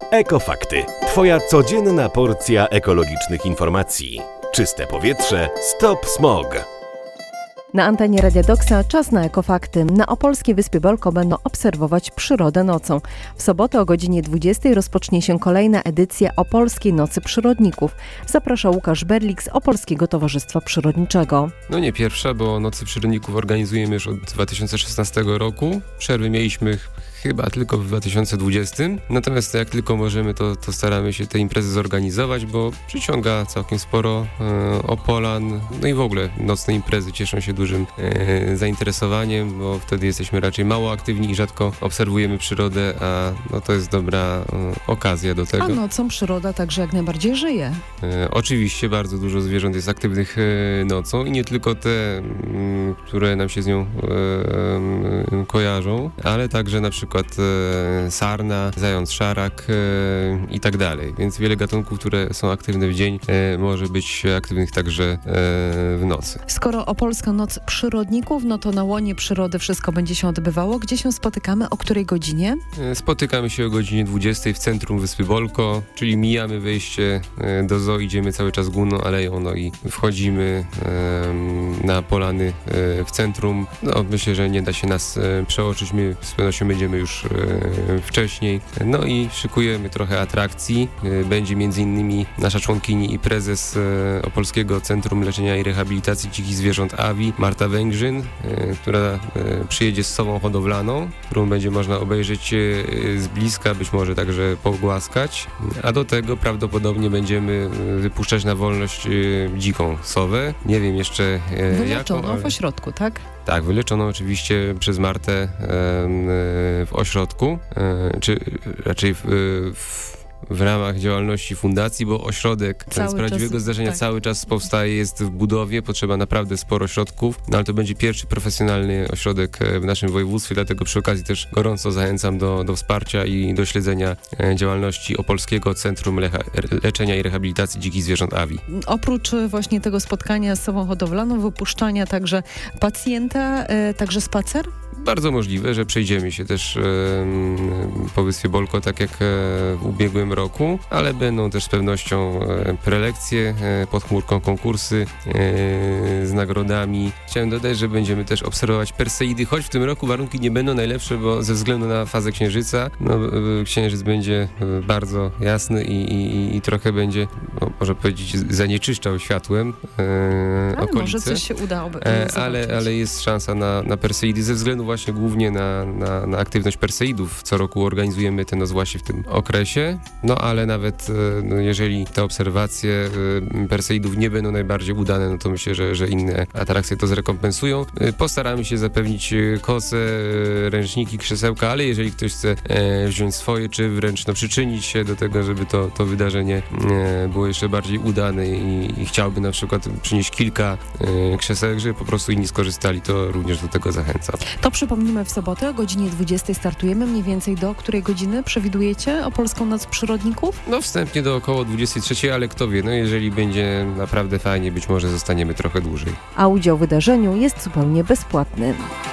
Ekofakty. Twoja codzienna porcja ekologicznych informacji. Czyste powietrze, stop smog. Na antenie Radia Doksa czas na Ekofakty. Na opolskiej wyspie Bolko będą obserwować przyrodę nocą. W sobotę o godzinie 20 rozpocznie się kolejna edycja Opolskiej Nocy Przyrodników. Zaprasza Łukasz Berlik z Opolskiego Towarzystwa Przyrodniczego. No nie pierwsza, bo Nocy Przyrodników organizujemy już od 2016 roku. Przerwy mieliśmy chyba tylko w 2020. Natomiast jak tylko możemy, to staramy się te imprezy zorganizować, bo przyciąga całkiem sporo Opolan. No i w ogóle nocne imprezy cieszą się dużym zainteresowaniem, bo wtedy jesteśmy raczej mało aktywni i rzadko obserwujemy przyrodę, a no to jest dobra okazja do tego. A nocą przyroda także jak najbardziej żyje. Oczywiście bardzo dużo zwierząt jest aktywnych nocą i nie tylko te, które nam się z nią kojarzą, ale także na przykład sarna, zając szarak i tak dalej. Więc wiele gatunków, które są aktywne w dzień, może być aktywnych także w nocy. Skoro Opolska Noc Przyrodników, no to na łonie przyrody wszystko będzie się odbywało. Gdzie się spotykamy? O której godzinie? Spotykamy się o godzinie 20 w centrum wyspy Bolko, czyli mijamy wejście do zoo, idziemy cały czas główną aleją, no i wchodzimy na polany w centrum. No myślę, że nie da się nas przeoczyć, my z pewnością będziemy już wcześniej. No i szykujemy trochę atrakcji. Będzie m.in. nasza członkini i prezes Opolskiego Centrum Leczenia i Rehabilitacji Dzikich Zwierząt AWI, Marta Węgrzyn, która przyjedzie z sową hodowlaną, którą będzie można obejrzeć z bliska, być może także pogłaskać. A do tego prawdopodobnie będziemy wypuszczać na wolność dziką sowę. Nie wiem jeszcze Wyleczoną jaką, w ośrodku, tak? Tak, wyleczoną oczywiście przez Martę w ośrodku, czy raczej w ramach działalności fundacji, bo ośrodek z prawdziwego zdarzenia cały czas powstaje, jest w budowie, potrzeba naprawdę sporo środków, no ale to będzie pierwszy profesjonalny ośrodek w naszym województwie, dlatego przy okazji też gorąco zachęcam do wsparcia i do śledzenia działalności Opolskiego Centrum Leczenia i Rehabilitacji Dzikich Zwierząt AWI. Oprócz właśnie tego spotkania z sową hodowlaną, wypuszczania także pacjenta, także spacer? Bardzo możliwe, że przejdziemy się też po wyspie Bolko, tak jak w ubiegłym roku, ale będą też z pewnością prelekcje, pod chmurką konkursy z nagrodami. Chciałem dodać, że będziemy też obserwować Perseidy, choć w tym roku warunki nie będą najlepsze, bo ze względu na fazę księżyca, księżyc będzie bardzo jasny i trochę będzie, można powiedzieć, zanieczyszczał światłem okolice. Może coś się udałoby ale jest szansa na Perseidy ze względu właśnie głównie na aktywność Perseidów. Co roku organizujemy ten noc właśnie w tym okresie. No ale nawet jeżeli te obserwacje Perseidów nie będą najbardziej udane, no to myślę, że inne atrakcje to zrekompensują. Postaramy się zapewnić koce, ręczniki, krzesełka, ale jeżeli ktoś chce wziąć swoje, czy wręcz przyczynić się do tego, żeby to wydarzenie było jeszcze bardziej udane i chciałby na przykład przynieść kilka krzesełek, żeby po prostu inni skorzystali, to również do tego zachęcam. To przypomnimy, w sobotę o godzinie 20 startujemy. Mniej więcej do której godziny przewidujecie Opolską Noc Przyrodników? No wstępnie do około 23, ale kto wie, jeżeli będzie naprawdę fajnie, być może zostaniemy trochę dłużej. A udział w wydarzeniu jest zupełnie bezpłatny.